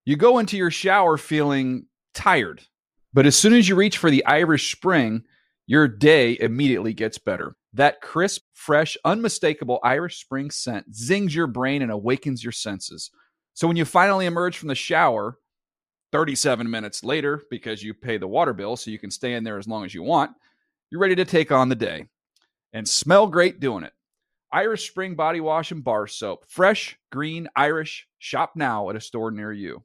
You go into your shower feeling tired, but as soon as you reach for the Irish Spring, your day immediately gets better. That crisp, fresh, unmistakable Irish Spring scent zings your brain and awakens your senses. So when you finally emerge from the shower 37 minutes later, because you pay the water bill so you can stay in there as long as you want, you're ready to take on the day and smell great doing it. Irish Spring Body Wash and Bar Soap. Fresh, green, Irish. Shop now at a store near you.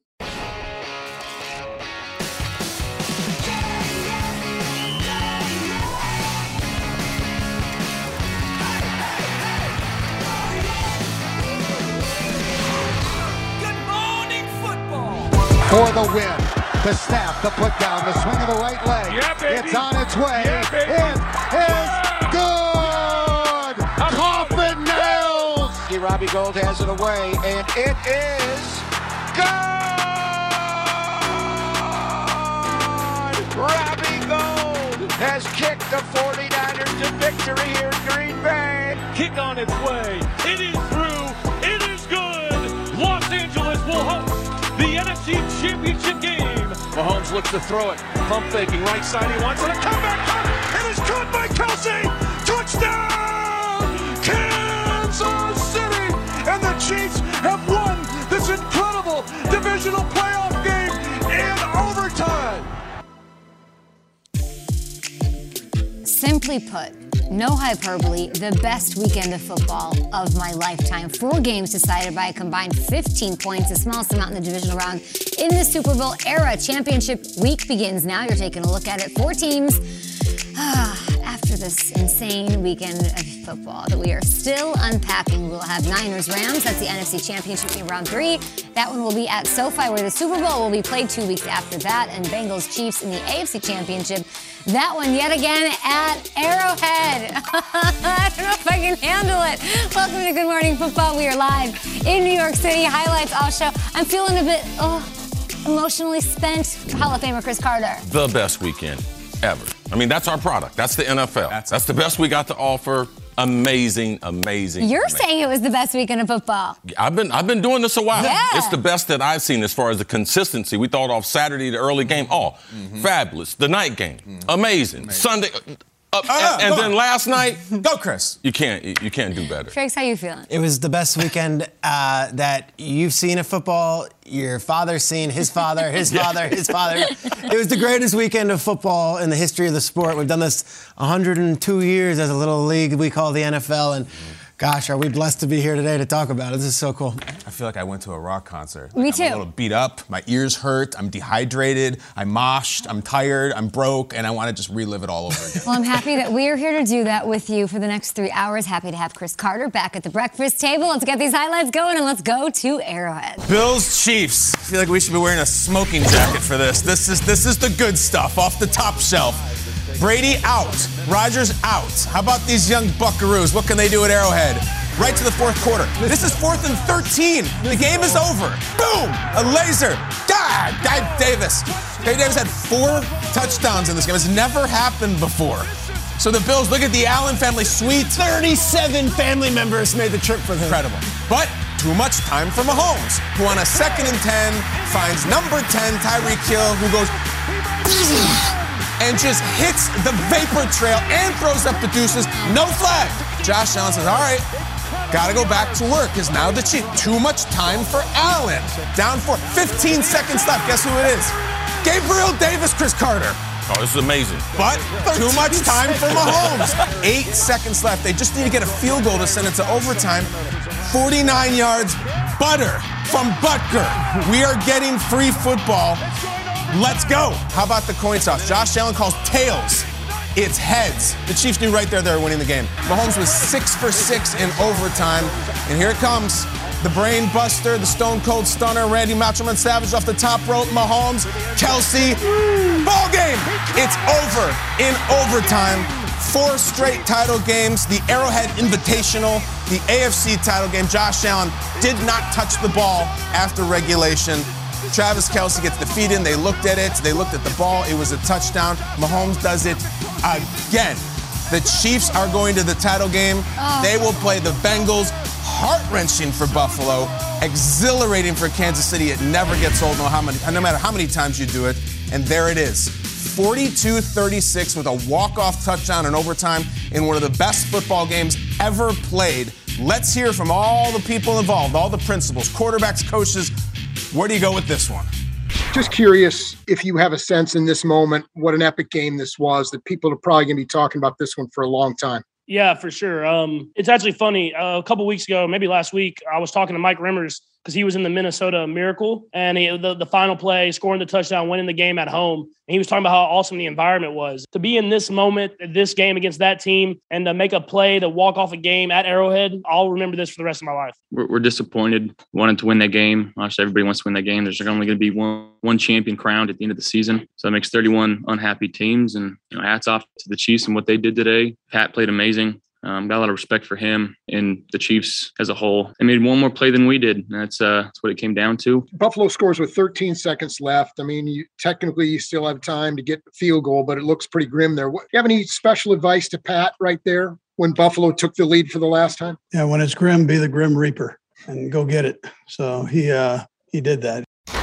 For the win, the snap, the put down, the swing of the right leg. Yeah, it's on its way. It is good. Coffin nails. Robbie Gould has it away, and it is good. Robbie Gould has kicked the 49ers to victory here in Green Bay. Kick on its way. It is through. It is good. Los Angeles will host the NFC Championship game. Mahomes looks to throw it. Pump faking right side. He wants it. A comeback. It is caught by Kelsey. Touchdown! Kansas City! And the Chiefs have won this incredible divisional playoff game in overtime. Simply put, no hyperbole, the best weekend of football of my lifetime. 4 games decided by a combined 15 points, the smallest amount in the divisional round in the Super Bowl era. Championship week begins now. You're taking a look at it. 4 teams after this insane weekend of football that we are still unpacking. We'll have Niners-Rams. That's the NFC Championship in round 3. That one will be at SoFi, where the Super Bowl will be played 2 weeks after that. And Bengals-Chiefs in the AFC Championship. That one yet again at Arrowhead. I don't know if I can handle it. Welcome to Good Morning Football. We are live in New York City. Highlights all show. I'm feeling a bit emotionally spent. Hall of Famer Chris Carter. The best weekend ever. I mean, that's our product. That's the NFL. That's the best we got to offer. Amazing. You're saying it was the best weekend of football. I've been doing this a while. Yeah. It's the best that I've seen as far as the consistency. We thought off Saturday, the early game. Fabulous. The night game. Amazing. Sunday. And then last night. Go, Chris. You can't do better. Trakes, how you feeling? It was the best weekend that you've seen of football. Your father's seen, his father, his father, his father. It was the greatest weekend of football in the history of the sport. We've done this 102 years as a little league we call the NFL, and gosh, are we blessed to be here today to talk about it. This is so cool. I feel like I went to a rock concert. Me too. I'm a little beat up. My ears hurt. I'm dehydrated. I'm moshed. I'm tired. I'm broke. And I want to just relive it all over again. Well, I'm happy that we are here to do that with you for the next 3 hours. Happy to have Chris Carter back at the breakfast table. Let's get these highlights going, and let's go to Arrowhead. Bills, Chiefs. I feel like we should be wearing a smoking jacket for this. This is the good stuff off the top shelf. Brady out. Rodgers out. How about these young buckaroos? What can they do at Arrowhead? Right to the fourth quarter. This is 4th and 13. The game is over. Boom! A laser. Gabe Davis. Gabe Davis had 4 touchdowns in this game. It's never happened before. So the Bills, look at the Allen family suite. 37 family members made the trip for him. Incredible. But too much time for Mahomes, who on a 2nd and 10 finds number 10, Tyreek Hill, who goes and just hits the vapor trail and throws up the deuces. No flag. Josh Allen says, all right, got to go back to work, because now the Chiefs, too much time for Allen. Down 4, 15 seconds left. Guess who it is? Gabriel Davis, Chris Carter. Oh, this is amazing. But too much time for Mahomes. 8 seconds left. They just need to get a field goal to send it to overtime. 49 yards, butter from Butker. We are getting free football. Let's go. How about the coin toss? Josh Allen calls tails. It's heads. The Chiefs knew right there they were winning the game. Mahomes was 6 for 6 in overtime. And here it comes. The brain buster, the stone cold stunner, Randy Macho Man Savage off the top rope. Mahomes, Kelsey, ball game. It's over in overtime. 4 straight title games. The Arrowhead Invitational, the AFC title game. Josh Allen did not touch the ball after regulation. Travis Kelce gets the feed in. They looked at it. They looked at the ball. It was a touchdown. Mahomes does it again. The Chiefs are going to the title game. They will play the Bengals heart-wrenching for Buffalo, exhilarating for Kansas City. It never gets old, no matter how many times you do it. And there it is, 42-36 with a walk-off touchdown in overtime in one of the best football games ever played. Let's hear from all the people involved, all the principals, quarterbacks, coaches. Where do you go with this one? Just curious if you have a sense in this moment what an epic game this was, that people are probably going to be talking about this one for a long time. Yeah, for sure. It's actually funny. A couple weeks ago, maybe last week, I was talking to Mike Remmers because he was in the Minnesota Miracle, and the final play, scoring the touchdown, winning the game at home. And he was talking about how awesome the environment was. To be in this moment, this game against that team, and to make a play, to walk off a game at Arrowhead, I'll remember this for the rest of my life. We're disappointed. Wanted to win that game. Obviously, everybody wants to win that game. There's only going to be one champion crowned at the end of the season. So that makes 31 unhappy teams. And hats off to the Chiefs and what they did today. Pat played amazing. Got a lot of respect for him and the Chiefs as a whole. They made one more play than we did. That's what it came down to. Buffalo scores with 13 seconds left. I mean, you still have time to get the field goal, but it looks pretty grim there. Do you have any special advice to Pat right there when Buffalo took the lead for the last time? Yeah, when it's grim, be the Grim Reaper and go get it. So he did that.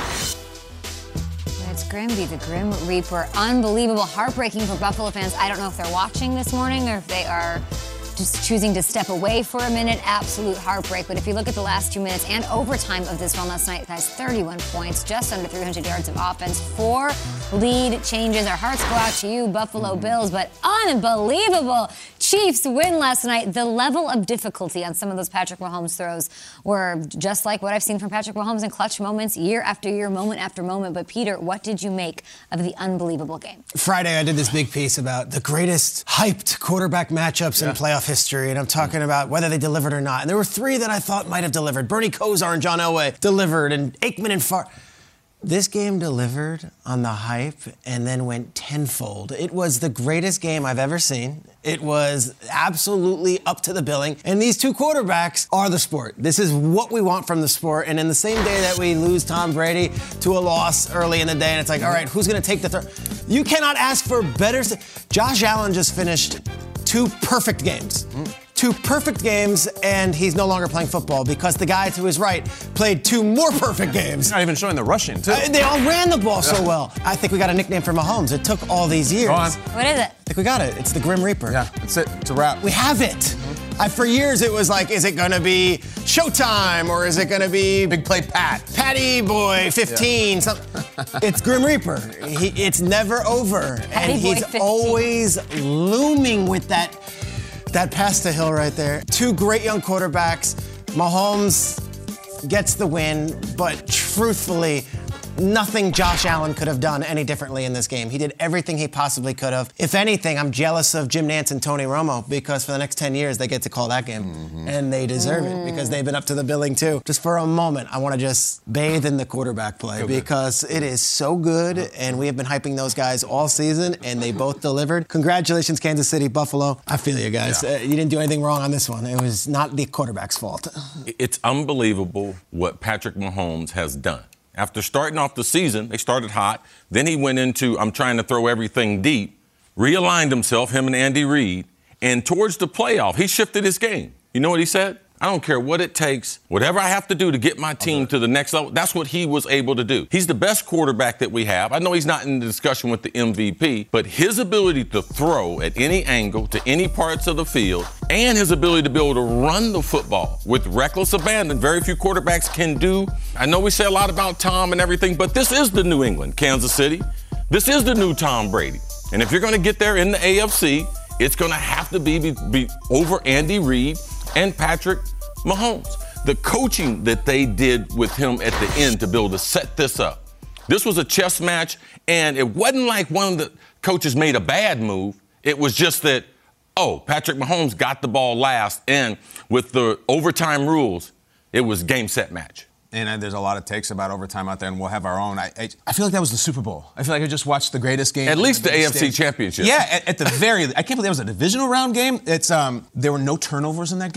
It's grim, be the Grim Reaper. Unbelievable, heartbreaking for Buffalo fans. I don't know if they're watching this morning or if they are just choosing to step away for a minute. Absolute heartbreak. But if you look at the last 2 minutes and overtime of this one last night, guys, 31 points, just under 300 yards of offense, 4 lead changes. Our hearts go out to you, Buffalo Bills, but unbelievable Chiefs win last night. The level of difficulty on some of those Patrick Mahomes throws were just like what I've seen from Patrick Mahomes in clutch moments, year after year, moment after moment. But Peter, what did you make of the unbelievable game? Friday, I did this big piece about the greatest hyped quarterback matchups in playoff history, and I'm talking about whether they delivered or not. And there were 3 that I thought might have delivered. Bernie Kosar and John Elway delivered, and Aikman and Favre. This game delivered on the hype and then went tenfold. It was the greatest game I've ever seen. It was absolutely up to the billing. And these 2 quarterbacks are the sport. This is what we want from the sport. And in the same day that we lose Tom Brady to a loss early in the day, and it's like, all right, who's going to take the throw? You cannot ask for better. Josh Allen just finished 2 perfect games. 2 perfect games, and he's no longer playing football because the guy to his right played 2 more perfect games. He's not even showing the rushing, too. They all ran the ball so well. I think we got a nickname for Mahomes. It took all these years. Go on. What is it? I think we got it. It's the Grim Reaper. Yeah, that's it. It's a wrap. We have it. For years, it was like, is it going to be Showtime or is it going to be Big Play Pat? Patty Boy 15? Yeah. It's Grim Reaper. It's never over. Patty and Boy he's 15. always looming with that pass to Hill right there. 2 great young quarterbacks. Mahomes gets the win, but truthfully, nothing Josh Allen could have done any differently in this game. He did everything he possibly could have. If anything, I'm jealous of Jim Nantz and Tony Romo because for the next 10 years, they get to call that game. And they deserve it because they've been up to the billing too. Just for a moment, I want to just bathe in the quarterback play because it is so good. And we have been hyping those guys all season and they both delivered. Congratulations, Kansas City, Buffalo. I feel you guys. Yeah. You didn't do anything wrong on this one. It was not the quarterback's fault. It's unbelievable what Patrick Mahomes has done. After starting off the season, they started hot. Then he went into, I'm trying to throw everything deep, realigned himself, him and Andy Reid, and towards the playoff, he shifted his game. You know what he said? I don't care what it takes, whatever I have to do to get my team to the next level. That's what he was able to do. He's the best quarterback that we have. I know he's not in the discussion with the MVP, but his ability to throw at any angle to any parts of the field and his ability to be able to run the football with reckless abandon, very few quarterbacks can do. I know we say a lot about Tom and everything, but this is the New England, Kansas City. This is the new Tom Brady. And if you're going to get there in the AFC, it's going to have to be over Andy Reid and Patrick Mahomes. The coaching that they did with him at the end to be able to set this up. This was a chess match, and it wasn't like one of the coaches made a bad move. It was just that, Patrick Mahomes got the ball last, and with the overtime rules, it was game, set, match. And there's a lot of takes about overtime out there, and we'll have our own. I feel like that was the Super Bowl. I feel like I just watched the greatest game. At least the AFC Championship. Yeah, at the very. I can't believe that was a divisional round game. It's there were no turnovers in that game.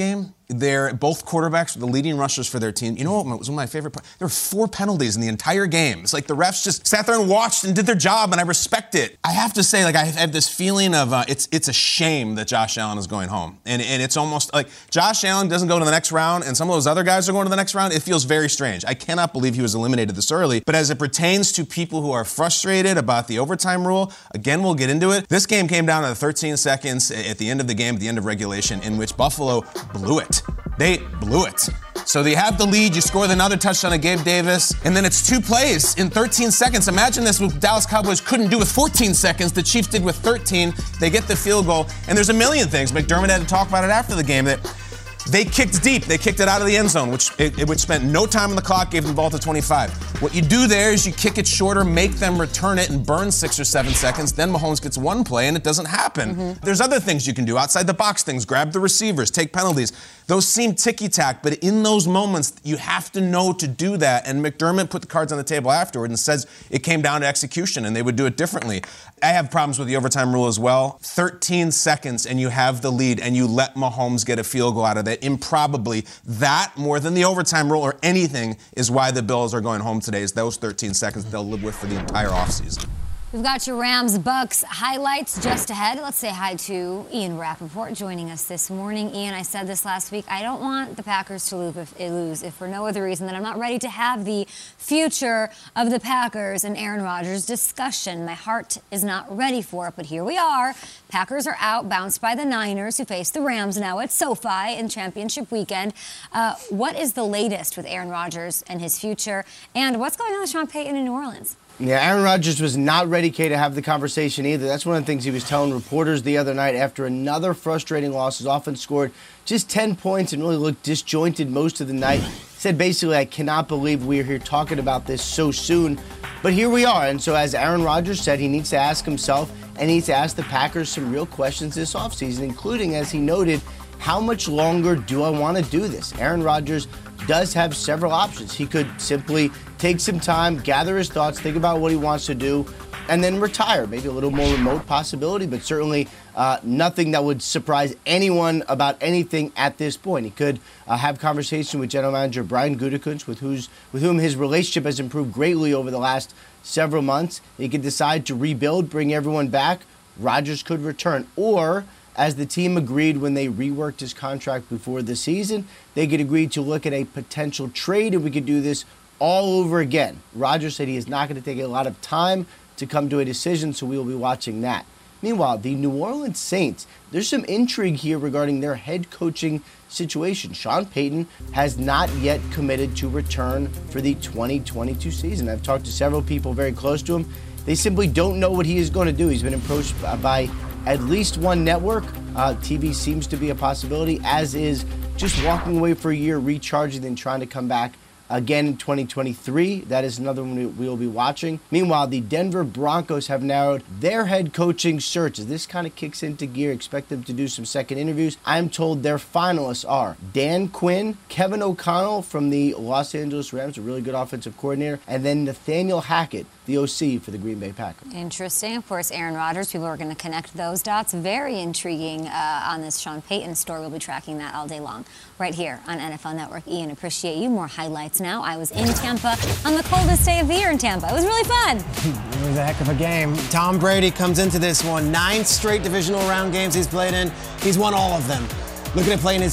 They're both quarterbacks, the leading rushers for their team. You know what was one of my favorite parts? There were 4 penalties in the entire game. It's like the refs just sat there and watched and did their job, and I respect it. I have to say, like, I have this feeling of it's a shame that Josh Allen is going home. And it's almost like Josh Allen doesn't go to the next round, and some of those other guys are going to the next round. It feels very strange. I cannot believe he was eliminated this early. But as it pertains to people who are frustrated about the overtime rule, again, we'll get into it. This game came down to 13 seconds at the end of the game, at the end of regulation, in which Buffalo blew it. They blew it. So they have the lead, you score another touchdown to Gabe Davis, and then it's 2 plays in 13 seconds. Imagine this what Dallas Cowboys couldn't do with 14 seconds. The Chiefs did with 13. They get the field goal, and there's a million things. McDermott had to talk about it after the game that they kicked deep. They kicked it out of the end zone, which spent no time on the clock, gave them the ball to 25. What you do there is you kick it shorter, make them return it, and burn 6 or 7 seconds. Then Mahomes gets 1 play, and it doesn't happen. There's other things you can do, outside the box things, grab the receivers, take penalties. Those seem ticky-tack, but in those moments, you have to know to do that. And McDermott put the cards on the table afterward and says it came down to execution, and they would do it differently. I have problems with the overtime rule as well. 13 seconds, and you have the lead, and you let Mahomes get a field goal out of that. Improbably, that, more than the overtime rule or anything, is why the Bills are going home today, is those 13 seconds they'll live with for the entire offseason. We've got your Rams-Bucks highlights just ahead. Let's say hi to Ian Rappaport joining us this morning. Ian, I said this last week. I don't want the Packers to lose if for no other reason than I'm not ready to have the future of the Packers and Aaron Rodgers discussion. My heart is not ready for it, but here we are. Packers are out, bounced by the Niners, who face the Rams now at SoFi in championship weekend. What is the latest with Aaron Rodgers and his future? And what's going on with Sean Payton in New Orleans? Yeah, Aaron Rodgers was not ready, Kay, to have the conversation either. That's one of the things he was telling reporters the other night after another frustrating loss. His offense scored just 10 points and really looked disjointed most of the night. He said basically, I cannot believe we're here talking about this so soon. But here we are. And so as Aaron Rodgers said, he needs to ask himself and he needs to ask the Packers some real questions this offseason, including, as he noted, how much longer do I want to do this? Aaron Rodgers does have several options. He could simply take some time, gather his thoughts, think about what he wants to do, and then retire. Maybe a little more remote possibility, but certainly nothing that would surprise anyone about anything at this point. He could have conversation with General Manager Brian Gutekunst, with whom his relationship has improved greatly over the last several months. He could decide to rebuild, bring everyone back. Rodgers could return. Or, as the team agreed when they reworked his contract before the season, they could agree to look at a potential trade, and we could do this all over again. Rodgers said he is not going to take a lot of time to come to a decision, so we will be watching that. Meanwhile, the New Orleans Saints, there's some intrigue here regarding their head coaching situation. Sean Payton has not yet committed to return for the 2022 season. I've talked to several people very close to him. They simply don't know what he is going to do. He's been approached by at least one network. TV seems to be a possibility, as is just walking away for a year, recharging, and trying to come back again in 2023. That is another one we will be watching. Meanwhile, the Denver Broncos have narrowed their head coaching search. As this kind of kicks into gear, expect them to do some second interviews. I'm told their finalists are Dan Quinn, Kevin O'Connell from the Los Angeles Rams, a really good offensive coordinator, and then Nathaniel Hackett, the OC for the Green Bay Packers. Interesting. Of course, Aaron Rodgers, people are going to connect those dots. Very intriguing on this Sean Payton story. We'll be tracking that all day long right here on NFL Network. Ian, appreciate you. More highlights now. I was in Tampa on the coldest day of the year in Tampa. It was really fun. It was a heck of a game. Tom Brady comes into this one. 9 straight divisional round games he's played in. He's won all of them. Looking at playing his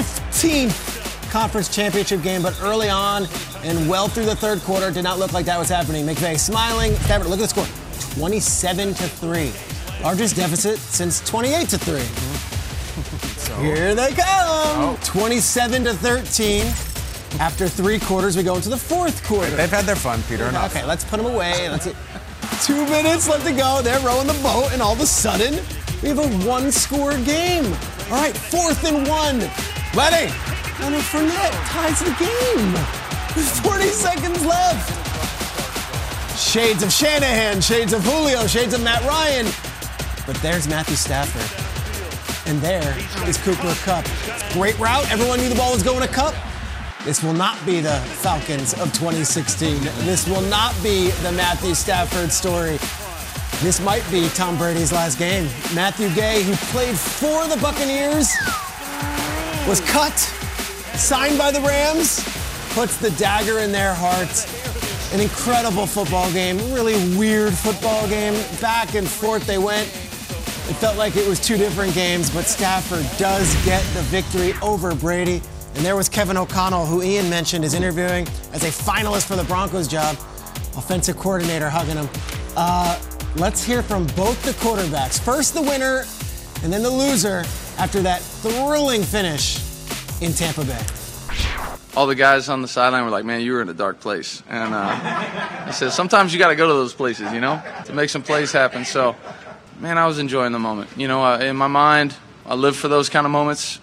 15th conference championship game, but early on and well through the third quarter, did not look like that was happening. McVay smiling. Stafford, look at the score. 27-3. Largest deficit since 28-3. So, here they come. 27-13. After 3 quarters, we go into the fourth quarter. They've had their fun, Peter. Enough. Okay, let's put them away. 2 minutes left to go. They're rowing the boat, and all of a sudden, we have a 1-score game. All right, 4th and 1. Leonard Fournette ties the game with 40 seconds left. Shades of Shanahan, shades of Julio, shades of Matt Ryan. But there's Matthew Stafford. And there is Cooper Kupp. Great route. Everyone knew the ball was going to Kupp. This will not be the Falcons of 2016. This will not be the Matthew Stafford story. This might be Tom Brady's last game. Matthew Gay, who played for the Buccaneers, was cut signed by the Rams, puts the dagger in their hearts. An incredible football game, really weird football game. Back and forth they went. It felt like it was two different games, but Stafford does get the victory over Brady. And there was Kevin O'Connell, who Ian mentioned is interviewing as a finalist for the Broncos job. Offensive coordinator hugging him. Let's hear from both the quarterbacks. First the winner, and then the loser after that thrilling finish in Tampa Bay. All the guys on the sideline were like, man, you were in a dark place. And I said, sometimes you got to go to those places, to make some plays happen. So, man, I was enjoying the moment. In my mind, I live for those kind of moments.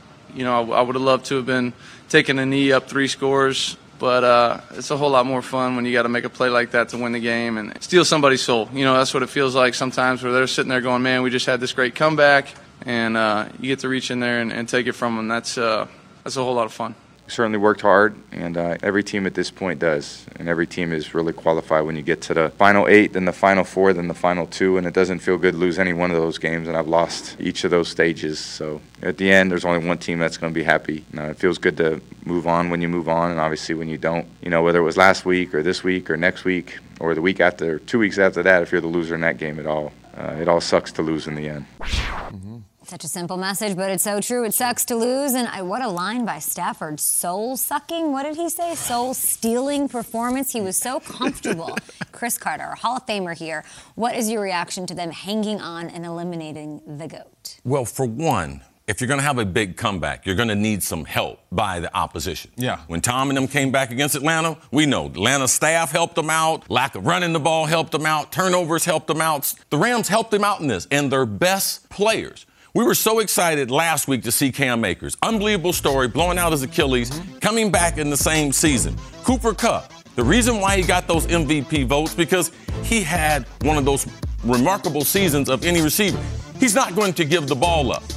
I would have loved to have been taking a knee up 3 scores. But it's a whole lot more fun when you got to make a play like that to win the game and steal somebody's soul. That's what it feels like sometimes where they're sitting there going, man, we just had this great comeback. And you get to reach in there and take it from them. That's a whole lot of fun. Certainly worked hard, and every team at this point does. And every team is really qualified when you get to the final 8, then the final 4, then the final 2, and it doesn't feel good to lose any one of those games, and I've lost each of those stages. So at the end, there's only one team that's going to be happy. It feels good to move on when you move on, and obviously when you don't. Whether it was last week or this week or next week or the week after, or 2 weeks after that, if you're the loser in that game at all, it all sucks to lose in the end. Mm-hmm. Such a simple message, but it's so true. It sucks to lose. And what a line by Stafford. Soul-sucking? What did he say? Soul-stealing performance. He was so comfortable. Chris Carter, Hall of Famer here. What is your reaction to them hanging on and eliminating the GOAT? Well, for one, if you're going to have a big comeback, you're going to need some help by the opposition. Yeah. When Tom and them came back against Atlanta, we know Atlanta staff helped them out. Lack of running the ball helped them out. Turnovers helped them out. The Rams helped them out in this, and their best players. We were so excited last week to see Cam Akers. Unbelievable story, blowing out his Achilles, coming back in the same season. Cooper Kupp, the reason why he got those MVP votes, because he had one of those remarkable seasons of any receiver. He's not going to give the ball up.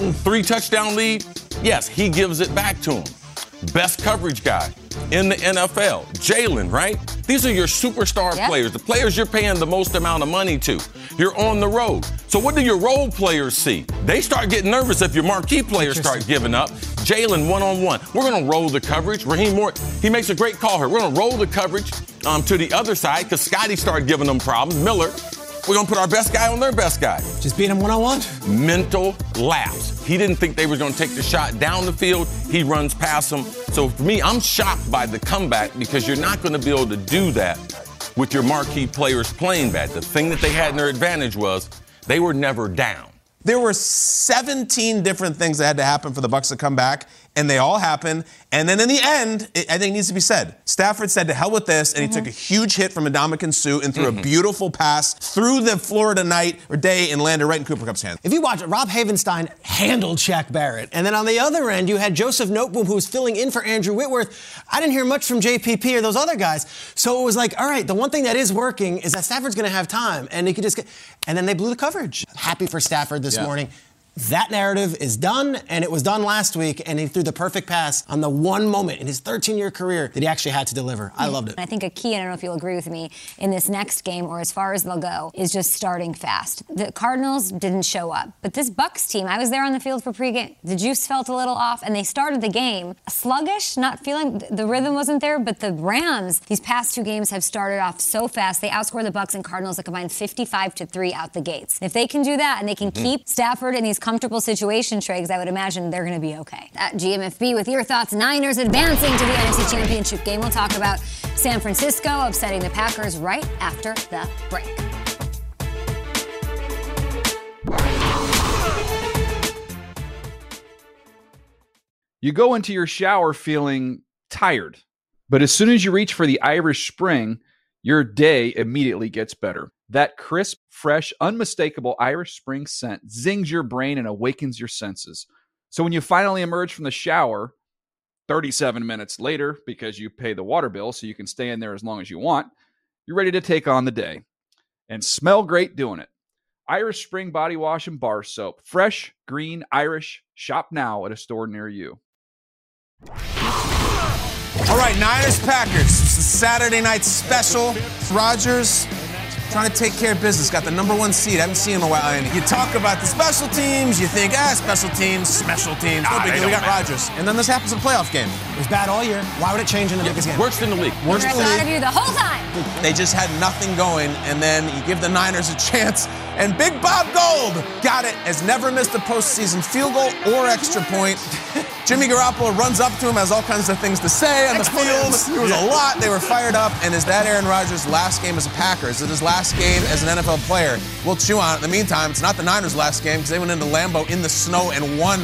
3 touchdown lead, yes, he gives it back to him. Best coverage guy in the NFL, Jalen, right? These are your superstar players, the players you're paying the most amount of money to. You're on the road. So what do your role players see? They start getting nervous if your marquee players start giving up. Jalen one-on-one. We're going to roll the coverage. Raheem Moore, he makes a great call here. We're going to roll the coverage to the other side because Scotty started giving them problems. Miller, we're going to put our best guy on their best guy. Just beat him one-on-one? Mental lapse. He didn't think they were going to take the shot down the field. He runs past them. So for me, I'm shocked by the comeback because you're not going to be able to do that with your marquee players playing bad. The thing that they had in their advantage was they were never down. There were 17 different things that had to happen for the Bucs to come back, and they all happened. And then in the end, I think it needs to be said, Stafford said to hell with this, and he took a huge hit from Ndamukong Suh and threw a beautiful pass through the Florida night or day and landed right in Cooper Kupp's hand. If you watch it, Rob Havenstein handled Shaq Barrett. And then on the other end, you had Joseph Noteboom, who was filling in for Andrew Whitworth. I didn't hear much from JPP or those other guys. So it was like, all right, the one thing that is working is that Stafford's going to have time, and he could just get... And then they blew the coverage. Happy for Stafford this morning. That narrative is done, and it was done last week, and he threw the perfect pass on the one moment in his 13-year career that he actually had to deliver. I loved it. I think a key, I don't know if you'll agree with me, in this next game, or as far as they'll go, is just starting fast. The Cardinals didn't show up, but this Bucs team, I was there on the field for pregame. The juice felt a little off, and they started the game sluggish, not feeling, the rhythm wasn't there, but the Rams, these past 2 games have started off so fast. They outscored the Bucs and Cardinals a combined 55-3 out the gates. If they can do that, and they can keep Stafford in these comfortable situation, Triggs, I would imagine they're going to be okay. At GMFB with your thoughts, Niners advancing to the NFC Championship game. We'll talk about San Francisco upsetting the Packers right after the break. You go into your shower feeling tired, but as soon as you reach for the Irish Spring, your day immediately gets better. That crisp, fresh, unmistakable Irish Spring scent zings your brain and awakens your senses. So when you finally emerge from the shower, 37 minutes later, because you pay the water bill so you can stay in there as long as you want, you're ready to take on the day. And smell great doing it. Irish Spring Body Wash and Bar Soap. Fresh, green, Irish. Shop now at a store near you. All right, Niners-Packers. It's a Saturday night special. Rodgers trying to take care of business. Got the number 1 seed. I haven't seen him in a while. And you talk about the special teams. You think, special teams. No big deal. We got Rodgers. And then this happens in a playoff game. It was bad all year. Why would it change in the biggest game? Worst in the league. Worst in the league. You the whole time. They just had nothing going, and then you give the Niners a chance. And Big Bob Gold got it. Has never missed a postseason field goal or extra point. Jimmy Garoppolo runs up to him, has all kinds of things to say on the field. It was a lot. They were fired up. And is that Aaron Rodgers' last game as a Packer? Is it his last game as an NFL player? We'll chew on it. In the meantime, it's not the Niners' last game because they went into Lambeau in the snow and won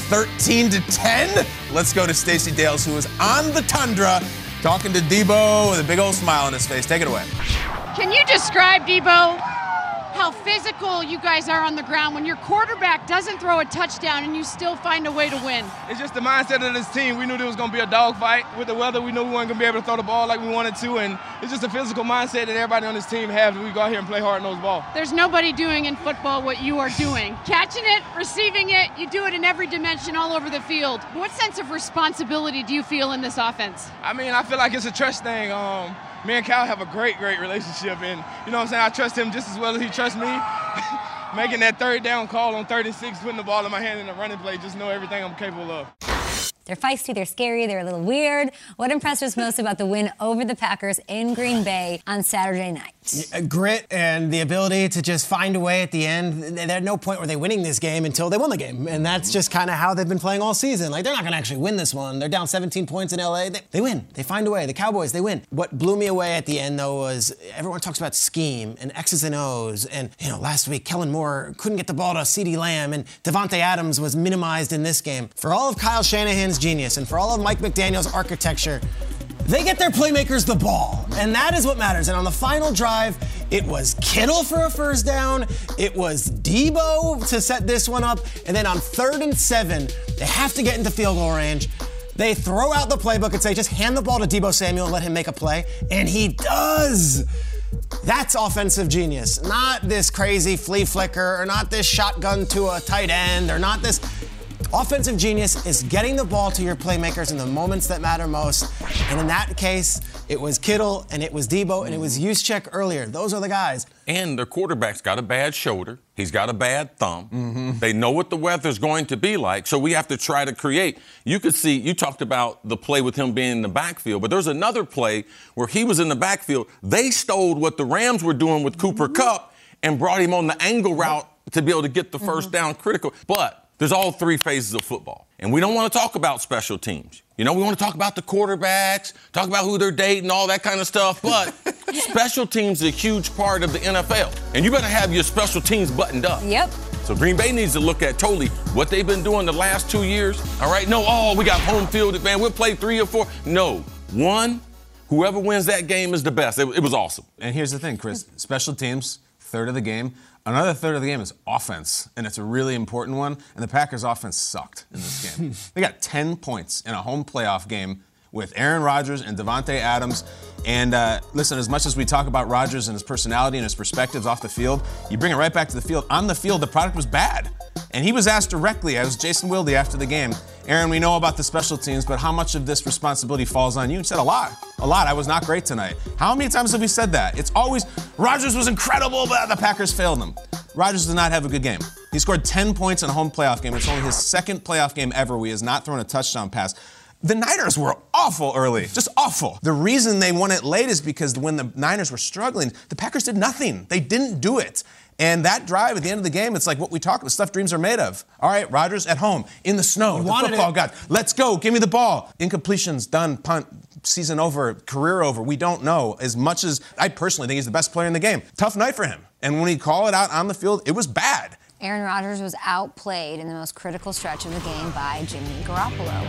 13-10. Let's go to Stacey Dales, who was on the tundra talking to Debo with a big old smile on his face. Take it away. Can you describe, Debo, how physical you guys are on the ground when your quarterback doesn't throw a touchdown and you still find a way to win? It's just the mindset of this team. We knew there was going to be a dogfight. With the weather, we knew we weren't going to be able to throw the ball like we wanted to, and it's just a physical mindset that everybody on this team has. We go out here and play hard-nosed ball. There's nobody doing in football what you are doing. Catching it, receiving it, you do it in every dimension all over the field. What sense of responsibility do you feel in this offense? I mean, I feel like it's a trust thing. Me and Kyle have a great relationship, and you know what I'm saying? I trust him just as well as he trusts me. Making that third down call on 36, putting the ball in my hand in the running play, just know everything I'm capable of. They're feisty, they're scary, they're a little weird. What impressed us most about the win over the Packers in Green Bay on Saturday night? Grit and the ability to just find a way at the end. At no point were they winning this game until they won the game. And that's just kind of how they've been playing all season. Like, they're not going to actually win this one. They're down 17 points in L.A. They win. They find a way. The Cowboys, they win. What blew me away at the end, though, was everyone talks about scheme and X's and O's. And, last week, Kellen Moore couldn't get the ball to CeeDee Lamb, and Devontae Adams was minimized in this game. For all of Kyle Shanahan's genius and for all of Mike McDaniel's architecture, they get their playmakers the ball, and that is what matters. And on the final drive, it was Kittle for a first down, it was Debo to set this one up, and then on 3rd and 7, they have to get into field goal range. They throw out the playbook and say, just hand the ball to Debo Samuel and let him make a play, and he does. That's offensive genius. Not this crazy flea flicker, or not this shotgun to a tight end, or not this. Offensive genius is getting the ball to your playmakers in the moments that matter most. And in that case, it was Kittle, and it was Debo, and it was Juszczyk earlier. Those are the guys. And their quarterback's got a bad shoulder. He's got a bad thumb. Mm-hmm. They know what the weather's going to be like, so we have to try to create. You could see, you talked about the play with him being in the backfield, but there's another play where he was in the backfield. They stole what the Rams were doing with Cooper Kupp and brought him on the angle route to be able to get the first down critical. But there's all three phases of football. And we don't want to talk about special teams. We want to talk about the quarterbacks, talk about who they're dating, all that kind of stuff. But special teams is a huge part of the NFL. And you better have your special teams buttoned up. Yep. So Green Bay needs to look at totally what they've been doing the last 2 years. All right? No, we got home field. Man, we'll play 3 or 4. No. One, whoever wins that game is the best. It was awesome. And here's the thing, Chris. Special teams, third of the game. Another third of the game is offense, and it's a really important one. And the Packers' offense sucked in this game. They got 10 points in a home playoff game with Aaron Rodgers and Devontae Adams. And listen, as much as we talk about Rodgers and his personality and his perspectives off the field, you bring it right back to the field. On the field, the product was bad. And he was asked directly, as Jason Wilde after the game, Aaron, we know about the special teams, but how much of this responsibility falls on you? He said a lot. I was not great tonight. How many times have we said that? It's always, Rodgers was incredible, but the Packers failed him. Rodgers did not have a good game. He scored 10 points in a home playoff game. It's only his second playoff game ever where he has not thrown a touchdown pass. The Niners were awful early, just awful. The reason they won it late is because when the Niners were struggling, the Packers did nothing. They didn't do it. And that drive at the end of the game, it's like what we talk about, stuff dreams are made of. All right, Rodgers at home, in the snow, the football god. Let's go, give me the ball. Incompletions, done, punt, season over, career over. We don't know. As much as I personally think he's the best player in the game. Tough night for him. And when he called it out on the field, it was bad. Aaron Rodgers was outplayed in the most critical stretch of the game by Jimmy Garoppolo.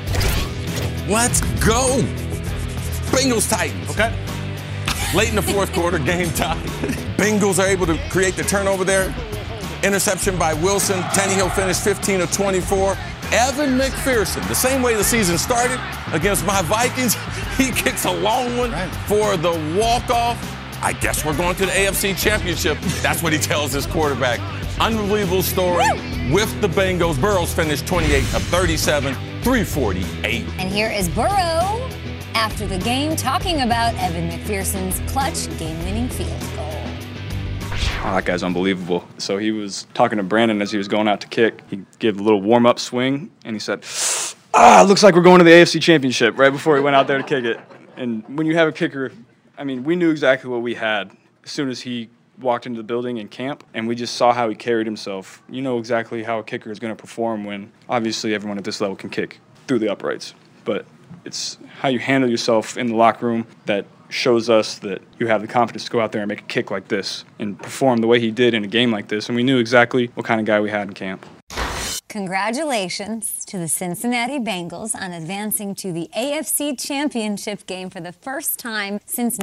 Let's go. Bengals Titans. Okay. Late in the fourth quarter, game tie. Bengals are able to create the turnover there. Interception by Wilson. Tannehill finished 15 of 24. Evan McPherson, the same way the season started against my Vikings, he kicks a long one for the walk-off. I guess we're going to the AFC Championship. That's what he tells his quarterback. Unbelievable story with the Bengals. Burrows finished 28 of 37, 348. And here is Burrow after the game talking about Evan McPherson's clutch game-winning field goal. that guy's unbelievable. So he was talking to Brandon as he was going out to kick. He gave a little warm-up swing, and he said, it looks like we're going to the AFC Championship right before he went out there to kick it. And when you have a kicker, I mean, we knew exactly what we had as soon as he walked into the building in camp, and we just saw how he carried himself. You know exactly how a kicker is going to perform when obviously everyone at this level can kick through the uprights. But it's how you handle yourself in the locker room that shows us that you have the confidence to go out there and make a kick like this and perform the way he did in a game like this. And we knew exactly what kind of guy we had in camp. Congratulations to the Cincinnati Bengals on advancing to the AFC Championship game for the first time since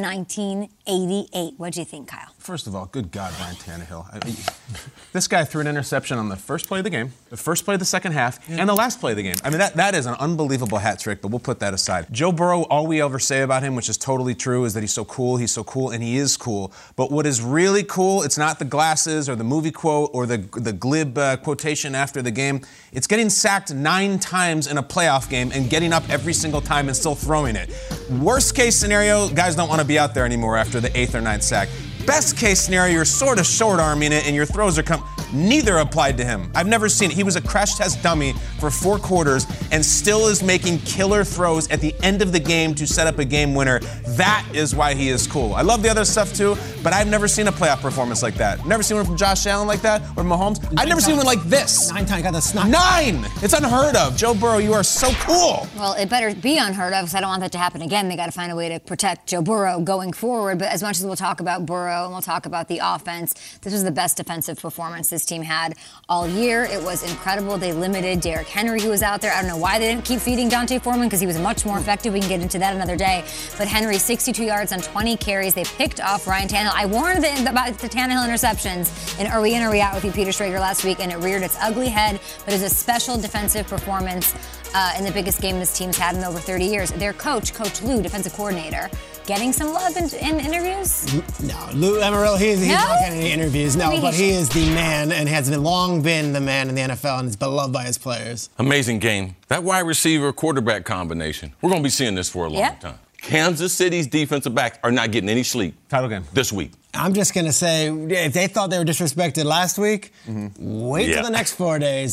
1988. What'd you think, Kyle? First of all, good God, Ryan Tannehill. This guy threw an interception on the first play of the game, the first play of the second half, and the last play of the game. I mean, that is an unbelievable hat trick, but we'll put that aside. Joe Burrow, all we ever say about him, which is totally true, is that he's so cool, and he is cool. But what is really cool, it's not the glasses or the movie quote or the glib quotation after the game. It's getting sacked 9 times in a playoff game and getting up every single time and still throwing it. Worst case scenario, guys don't want to be out there anymore after the 8th or 9th sack. Best case scenario, you're sort of short-arming it and your throws are neither applied to him. I've never seen it. He was a crash test dummy for 4 quarters and still is making killer throws at the end of the game to set up a game winner. That is why he is cool. I love the other stuff too, but I've never seen a playoff performance like that. Never seen one from Josh Allen like that or Mahomes. I've never seen one like this. 9 times got the snot. 9! It's unheard of. Joe Burrow, you are so cool. Well, it better be unheard of because I don't want that to happen again. They got to find a way to protect Joe Burrow going forward. But as much as we'll talk about Burrow and we'll talk about the offense, this was the best defensive performance this team had all year. It was incredible. They limited Derrick Henry, who was out there. I don't know why they didn't keep feeding Dante Foreman because he was much more effective. We can get into that another day. But Henry, 62 yards on 20 carries. They picked off Ryan Tannehill. I warned about the Tannehill interceptions in Are We In, Are We Out with you, Peter Schrager, last week, and it reared its ugly head. But it was a special defensive performance in the biggest game this team's had in over 30 years. Their coach, Coach Lou, defensive coordinator, getting some love in interviews? No, Lou Amarillo, he's not getting any interviews. No, but he is the man and has long been the man in the NFL and is beloved by his players. Amazing game. That wide receiver quarterback combination. We're going to be seeing this for a long time. Kansas City's defensive backs are not getting any sleep. Title game. This week. I'm just going to say, if they thought they were disrespected last week, wait till the next 4 days.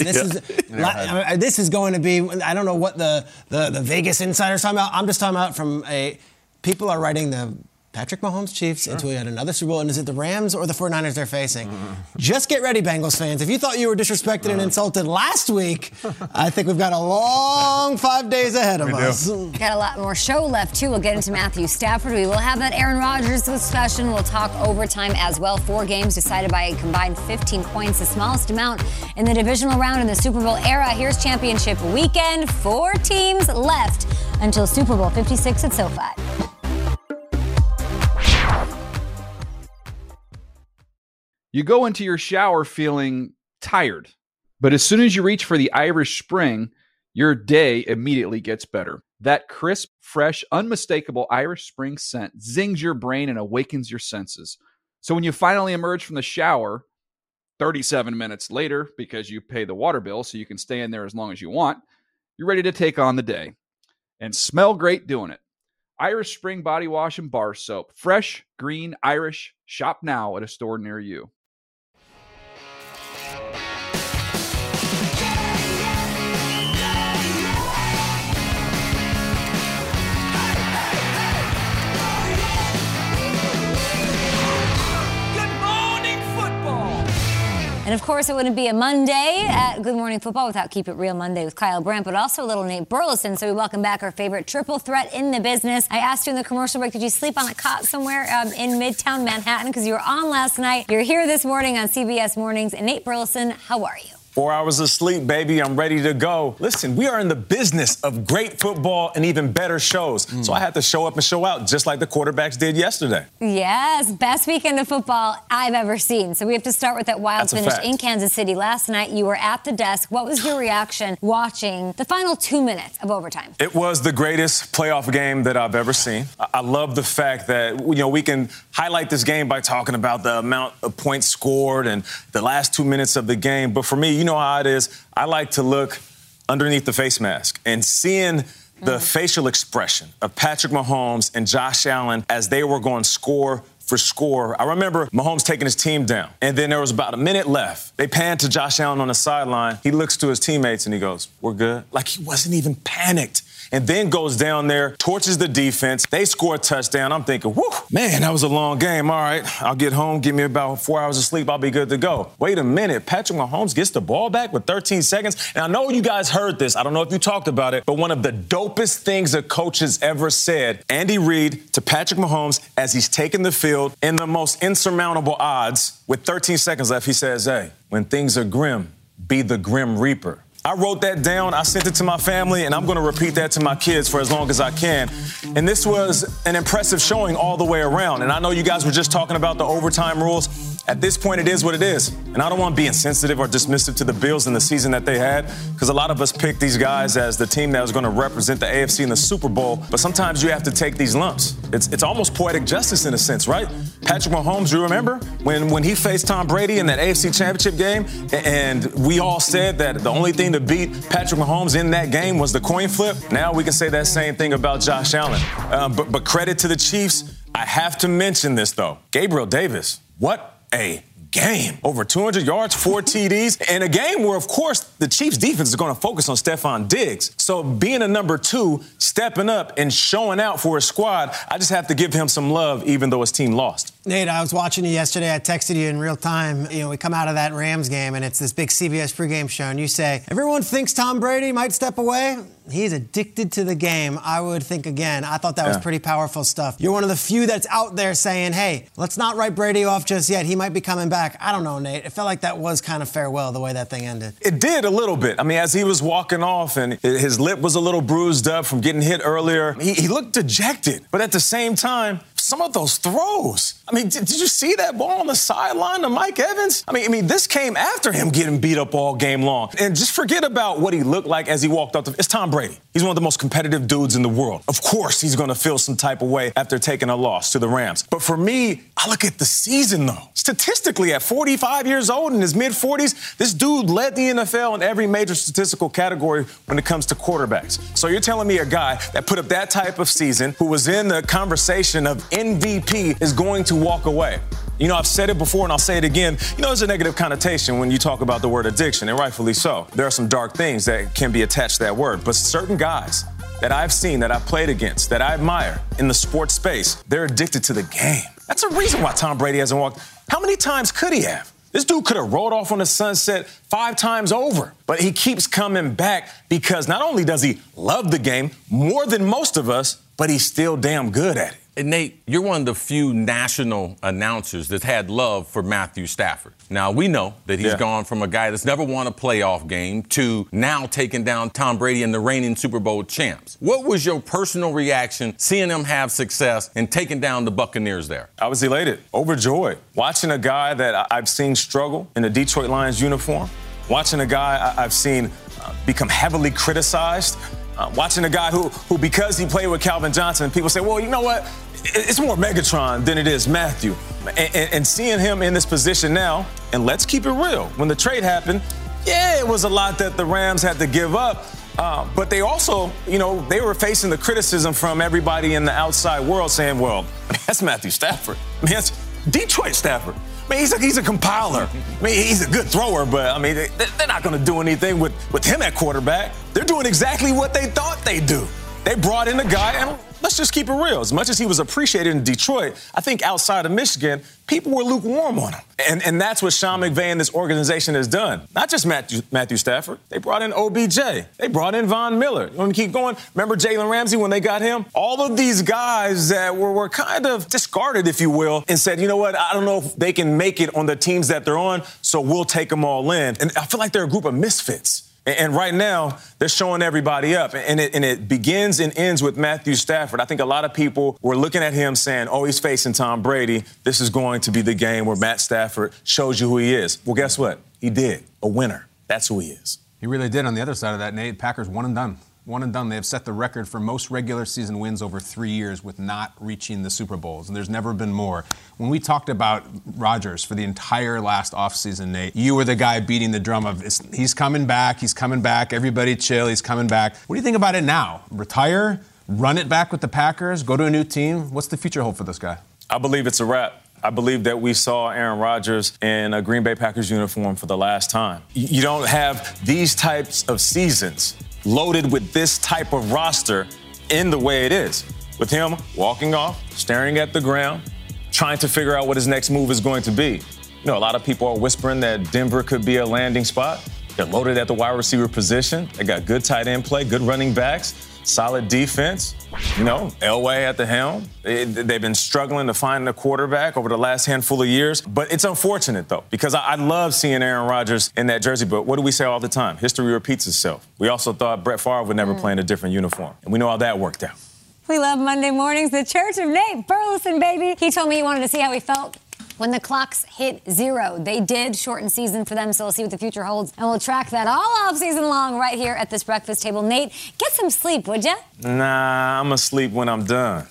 This is going to be, I don't know what the Vegas insiders talking about. I'm just talking about from people are writing the Patrick Mahomes Chiefs into yet another Super Bowl, and is it the Rams or the 49ers they're facing? Just get ready, Bengals fans. If you thought you were disrespected and insulted last week, I think we've got a long 5 days ahead of us. Got a lot more show left, too. We'll get into Matthew Stafford. We will have that Aaron Rodgers discussion. We'll talk overtime as well. 4 games decided by a combined 15 points, the smallest amount in the divisional round in the Super Bowl era. Here's championship weekend. 4 teams left until Super Bowl 56 at SoFi. You go into your shower feeling tired, but as soon as you reach for the Irish Spring, your day immediately gets better. That crisp, fresh, unmistakable Irish Spring scent zings your brain and awakens your senses. So when you finally emerge from the shower, 37 minutes later, because you pay the water bill so you can stay in there as long as you want, you're ready to take on the day and smell great doing it. Irish Spring Body Wash and Bar Soap. Fresh, green, Irish. Shop now at a store near you. And, of course, it wouldn't be a Monday at Good Morning Football without Keep It Real Monday with Kyle Brandt, but also a little Nate Burleson. So we welcome back our favorite triple threat in the business. I asked you in the commercial break, did you sleep on a cot somewhere in Midtown Manhattan? Because you were on last night. You're here this morning on CBS Mornings. And Nate Burleson, how are you? 4 hours of sleep, baby. I'm ready to go. Listen, we are in the business of great football and even better shows. So I had to show up and show out just like the quarterbacks did yesterday. Yes, best weekend of football I've ever seen. So we have to start with that wild finish in Kansas City. Last night, you were at the desk. What was your reaction watching the final 2 minutes of overtime? It was the greatest playoff game that I've ever seen. I love the fact that, we can highlight this game by talking about the amount of points scored and the last 2 minutes of the game. But for me, you know how it is. I like to look underneath the face mask and seeing the facial expression of Patrick Mahomes and Josh Allen as they were going score for score. I remember Mahomes taking his team down, and then there was about a minute left. They panned to Josh Allen on the sideline. He looks to his teammates and he goes, "We're good." Like he wasn't even panicked. And then goes down there, torches the defense. They score a touchdown. I'm thinking, whew, man, that was a long game. All right, I'll get home, give me about 4 hours of sleep. I'll be good to go. Wait a minute. Patrick Mahomes gets the ball back with 13 seconds. And I know you guys heard this. I don't know if you talked about it, but one of the dopest things a coach has ever said, Andy Reid to Patrick Mahomes as he's taking the field in the most insurmountable odds with 13 seconds left, he says, "Hey, when things are grim, be the Grim Reaper." I wrote that down, I sent it to my family, and I'm going to repeat that to my kids for as long as I can. And this was an impressive showing all the way around. And I know you guys were just talking about the overtime rules. At this point, it is what it is. And I don't want to be insensitive or dismissive to the Bills in the season that they had, because a lot of us picked these guys as the team that was going to represent the AFC in the Super Bowl. But sometimes you have to take these lumps. It's almost poetic justice in a sense, right? Patrick Mahomes, you remember when he faced Tom Brady in that AFC Championship game, and we all said that the only thing to beat Patrick Mahomes in that game was the coin flip. Now we can say that same thing about Josh Allen. But credit to the Chiefs. I have to mention this, though. Gabriel Davis, what a game. Over 200 yards, 4 TDs, and a game where, of course, the Chiefs defense is going to focus on Stephon Diggs. So being a number 2, stepping up and showing out for his squad, I just have to give him some love, even though his team lost. Nate, I was watching you yesterday. I texted you in real time. You know, we come out of that Rams game, and it's this big CBS pregame show, and you say, everyone thinks Tom Brady might step away. He's addicted to the game. I would think again. I thought that was pretty powerful stuff. You're one of the few that's out there saying, hey, let's not write Brady off just yet. He might be coming back. I don't know, Nate. It felt like that was kind of farewell, the way that thing ended. It did a little bit. I mean, as he was walking off and his lip was a little bruised up from getting hit earlier, he looked dejected. But at the same time, some of those throws. I mean, did you see that ball on the sideline to Mike Evans? I mean, this came after him getting beat up all game long. And just forget about what he looked like as he walked up. It's Tom Brady. He's one of the most competitive dudes in the world. Of course, he's going to feel some type of way after taking a loss to the Rams. But for me, I look at the season, though. Statistically, at 45 years old, in his mid-40s, this dude led the NFL in every major statistical category when it comes to quarterbacks. So you're telling me a guy that put up that type of season, who was in the conversation of MVP, is going to walk away? You know, I've said it before and I'll say it again. You know, there's a negative connotation when you talk about the word addiction, and rightfully so. There are some dark things that can be attached to that word. But certain guys that I've seen, that I've played against, that I admire in the sports space, they're addicted to the game. That's a reason why Tom Brady hasn't walked. How many times could he have? This dude could have rolled off on the sunset 5 times over. But he keeps coming back because not only does he love the game more than most of us, but he's still damn good at it. And Nate, you're one of the few national announcers that's had love for Matthew Stafford. Now, we know that he's gone from a guy that's never won a playoff game to now taking down Tom Brady and the reigning Super Bowl champs. What was your personal reaction seeing him have success and taking down the Buccaneers there? I was elated, overjoyed. Watching a guy that I've seen struggle in the Detroit Lions uniform, watching a guy I've seen become heavily criticized, watching a guy who, because he played with Calvin Johnson, people say, well, you know what? It's more Megatron than it is Matthew. And seeing him in this position now, and let's keep it real. When the trade happened, it was a lot that the Rams had to give up. But they also, you know, they were facing the criticism from everybody in the outside world saying, well, that's Matthew Stafford. I mean, that's Detroit Stafford. I mean, he's a compiler. I mean, he's a good thrower, but, I mean, they're not going to do anything with him at quarterback. They're doing exactly what they thought they'd do. They brought in a guy, and let's just keep it real. As much as he was appreciated in Detroit, I think outside of Michigan, people were lukewarm on him. And that's what Sean McVay and this organization has done. Not just Matthew Stafford. They brought in OBJ. They brought in Von Miller. You want to keep going? Remember Jalen Ramsey when they got him? All of these guys that were kind of discarded, if you will, and said, you know what, I don't know if they can make it on the teams that they're on, so we'll take them all in. And I feel like they're a group of misfits. And right now, they're showing everybody up. And it begins and ends with Matthew Stafford. I think a lot of people were looking at him saying, oh, he's facing Tom Brady. This is going to be the game where Matt Stafford shows you who he is. Well, guess what? He did. A winner. That's who he is. He really did. On the other side of that, Nate, Packers one and done. One and done. They have set the record for most regular season wins over 3 years with not reaching the Super Bowls, and there's never been more. When we talked about Rodgers for the entire last offseason, Nate, you were the guy beating the drum of he's coming back, everybody chill, he's coming back. What do you think about it now? Retire? Run it back with the Packers? Go to a new team? What's the future hold for this guy? I believe it's a wrap. I believe that we saw Aaron Rodgers in a Green Bay Packers uniform for the last time. You don't have these types of seasons loaded with this type of roster in the way it is. With him walking off, staring at the ground, trying to figure out what his next move is going to be. You know, a lot of people are whispering that Denver could be a landing spot. They're loaded at the wide receiver position. They got good tight end play, good running backs, solid defense. You know, Elway at the helm. They've been struggling to find a quarterback over the last handful of years. But it's unfortunate, though, because I love seeing Aaron Rodgers in that jersey. But what do we say all the time? History repeats itself. We also thought Brett Favre would never play in a different uniform. And we know how that worked out. We love Monday mornings. The Church of Nate Burleson, baby. He told me he wanted to see how he felt when the clocks hit 0. They did shorten season for them, so we'll see what the future holds. And we'll track that all off season long right here at this breakfast table. Nate, get some sleep, would ya? Nah, I'm asleep when I'm done.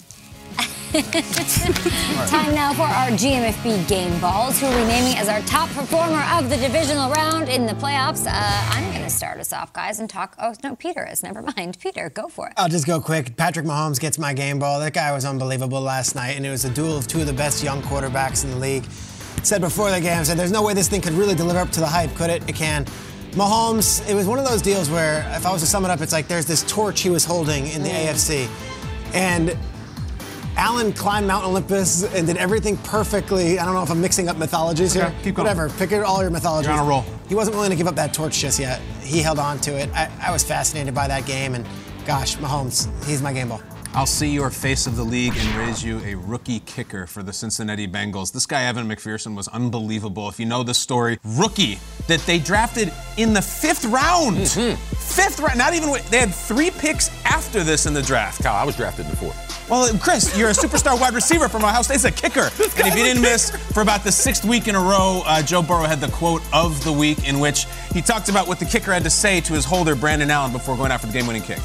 Time now for our GMFB game balls, who we're naming as our top performer of the divisional round in the playoffs. I'm going to start us off, guys, and talk. Oh, no, Peter is. Never mind. Peter, go for it. I'll just go quick. Patrick Mahomes gets my game ball. That guy was unbelievable last night, and it was a duel of two of the best young quarterbacks in the league. Said before the game, I said, there's no way this thing could really deliver up to the hype, could it? It can. Mahomes, it was one of those deals where, if I was to sum it up, it's like there's this torch he was holding in the AFC. And Allen climbed Mount Olympus and did everything perfectly. I don't know if I'm mixing up mythologies here. Keep going. Whatever. Pick it all your mythologies. You're on a roll. He wasn't willing to give up that torch just yet. He held on to it. I was fascinated by that game. And gosh, Mahomes, he's my game ball. I'll see your face of the league and raise you a rookie kicker for the Cincinnati Bengals. This guy, Evan McPherson, was unbelievable. If you know the story, rookie that they drafted in the 5th round. Mm-hmm. 5th round, not even, they had 3 picks after this in the draft. Kyle, I was drafted in the 4th. Well, Chris, you're a superstar wide receiver from Ohio State. It's a kicker. And if you didn't miss, for about the 6th week in a row, Joe Burrow had the quote of the week in which he talked about what the kicker had to say to his holder, Brandon Allen, before going out for the game-winning kick.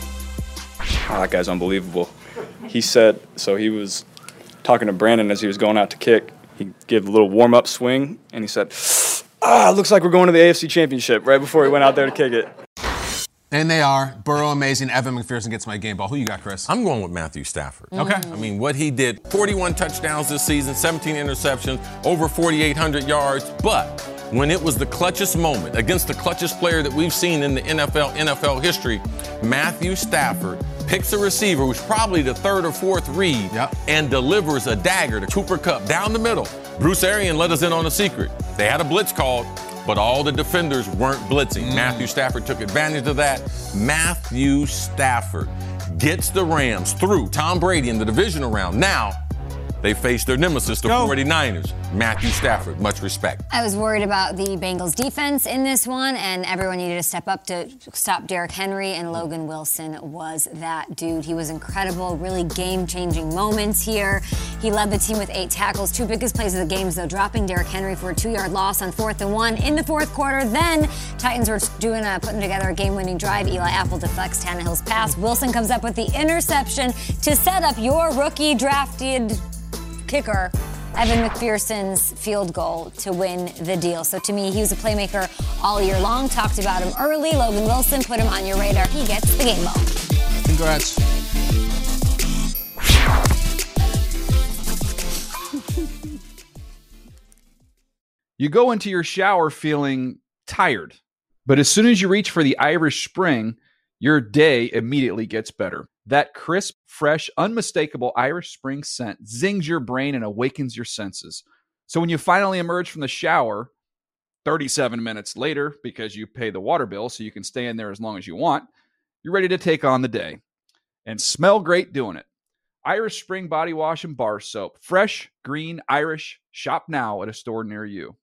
Oh, that guy's unbelievable. He said, so he was talking to Brandon as he was going out to kick. He gave a little warm-up swing, and he said, looks like we're going to the AFC Championship, right before he went out there to kick it. And they are. Burrow amazing. Evan McPherson gets my game ball. Who you got, Chris? I'm going with Matthew Stafford. Okay. I mean, what he did, 41 touchdowns this season, 17 interceptions, over 4,800 yards. But when it was the clutchest moment against the clutchest player that we've seen in the NFL history, Matthew Stafford picks a receiver who's probably the 3rd or 4th read and delivers a dagger to Cooper Kupp down the middle. Bruce Arians let us in on a secret. They had a blitz called, but all the defenders weren't blitzing. Matthew Stafford took advantage of that. Matthew Stafford gets the Rams through Tom Brady in the divisional round. Now, they face their nemesis, the 49ers. Matthew Stafford, much respect. I was worried about the Bengals defense in this one, and everyone needed to step up to stop Derrick Henry, and Logan Wilson was that dude. He was incredible, really game-changing moments here. He led the team with 8 tackles. 2 biggest plays of the game, though, dropping Derrick Henry for a 2-yard loss on 4th and 1 in the 4th quarter. Then Titans were putting together a game-winning drive. Eli Apple deflects Tannehill's pass. Wilson comes up with the interception to set up your rookie drafted kicker, Evan McPherson's field goal to win the deal. So to me, he was a playmaker all year long. Talked about him early. Logan Wilson, put him on your radar. He gets the game ball. Congrats. You go into your shower feeling tired, but as soon as you reach for the Irish Spring, your day immediately gets better. That crisp, fresh, unmistakable Irish Spring scent zings your brain and awakens your senses. So when you finally emerge from the shower, 37 minutes later, because you pay the water bill so you can stay in there as long as you want, you're ready to take on the day. And smell great doing it. Irish Spring Body Wash and Bar Soap. Fresh, green, Irish. Shop now at a store near you.